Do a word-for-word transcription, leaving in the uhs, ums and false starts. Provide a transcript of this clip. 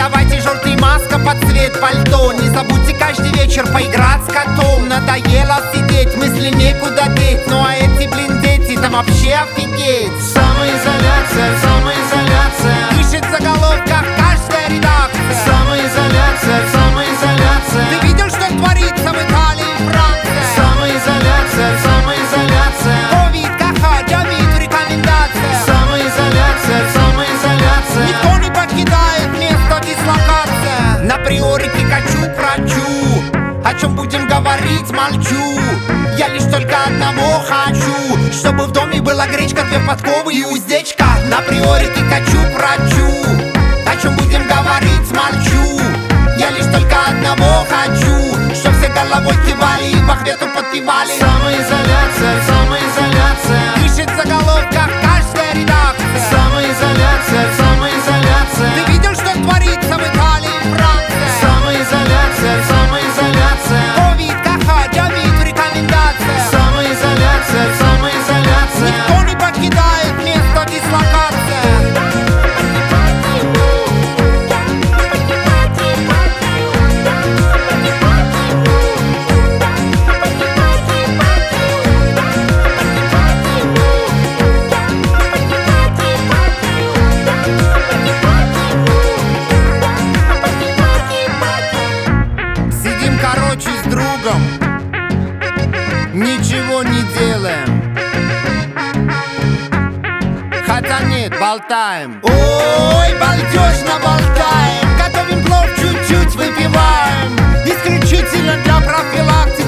давайте желтый маска под цвет пальто. Не забудьте каждый вечер поиграть с котом. Надоело сидеть, мысли некуда деть. Ну а эти, блин, дети, там вообще офигеть. Самоизоляция, самоизоляция, Пишет в заголовках каждая редакция. самоизоляция, самоизоляция, Ты видел, что творится в Италии и Франции? самоизоляция, самоизоляция, Ковид, каха, джавид, рекомендация. самоизоляция, самоизоляция. Никто не покидает место дислокации. На приорике качу к врачу. О чем будем говорить, молчу. Я лишь только одного хочу, чтобы в доме была гречка, две подковы и уздечка. На приорике качу к врачу. О чем будем говорить, молчу. Я лишь только одного хочу, чтоб все головой кивали и по хвету подпевали. Самоизоляция, самоизоляция, Пишет в заголовках каждая редакция. самоизоляция, самоизоляция, Ты видел, что творится в Италии и Франции? самоизоляция, самоизоляция, Ковид, каха, джавид, рекомендация. самоизоляция, самоизоляция. Никто не покидает место дислокации. Сидим, короче, с другом, ничего не делаем. Хотя нет, болтаем. Ой, балдежно болтаем. Готовим плов, чуть-чуть выпиваем. Исключительно для профилактики.